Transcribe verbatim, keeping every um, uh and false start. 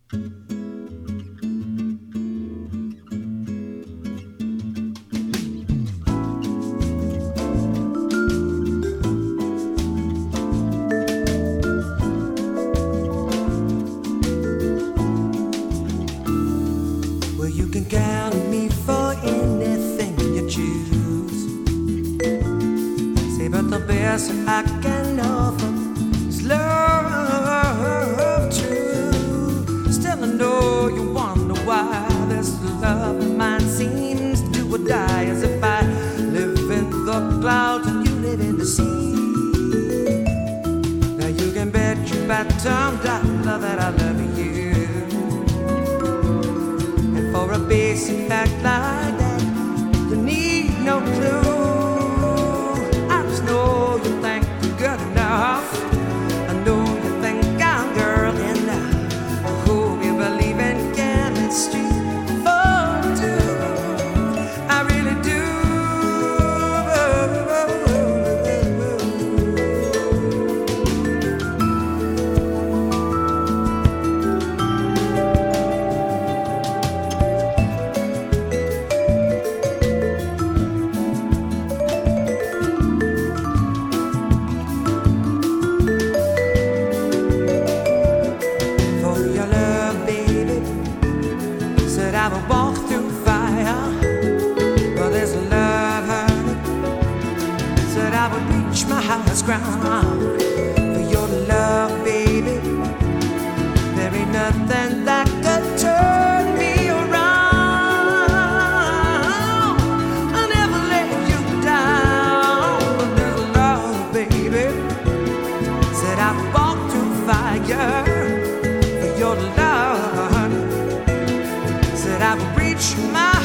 Well, you can count on me for anything you choose. Say, but the best I can offer is love true. Still, I know you wonder why this love of mine seems to do or die, as if I live in the clouds and you live in the sea. Now you can bet your bottom dollar that I love you. For a basic fact like that, you need no clue. I just know you think you're good enough. I know you think I'm girl enough. I hope you believe in chemistry for two. I really do. I would walk through fire, but there's love hurt. Said I would reach my highest ground for your love, baby. There ain't nothing that could turn me around. I'll never let you down, but there's love, baby. Said I would walk through fire for your love. I would reach my